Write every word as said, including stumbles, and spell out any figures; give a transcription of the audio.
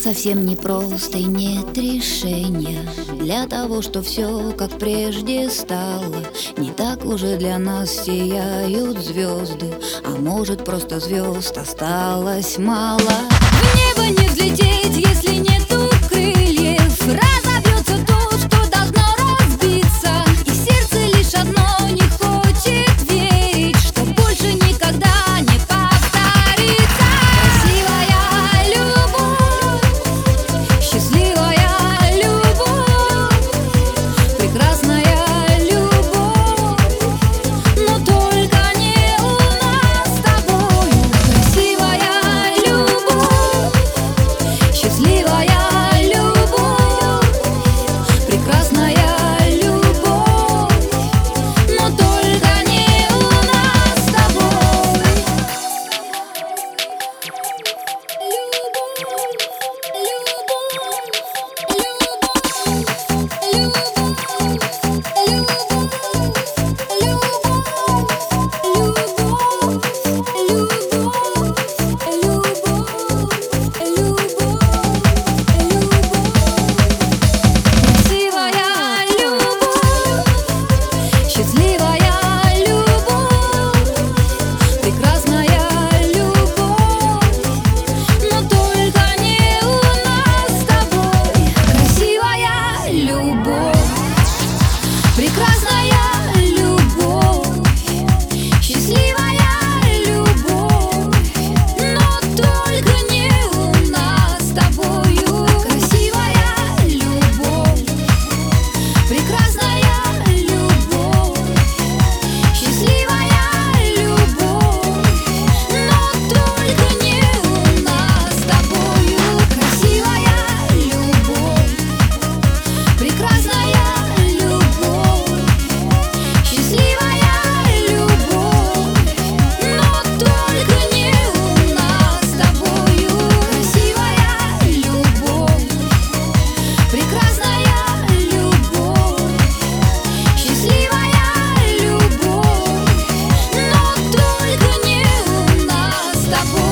совсем непросто и нет решения для того, что все как прежде стало. Не так уже для нас сияют звезды, а может просто звезд осталось мало. В небо не взлететь, если нету крыльев. Разобьется то, что должно разбиться, и сердце лишь одно не хочет верить, что больше никогда не повторится. Красивая любовь, счастливая любовь, прекрасная любовь, но только не у нас с тобой. Красивая любовь, счастливая любовь, прекрасная любовь, но только не у нас с тобой. С тобой.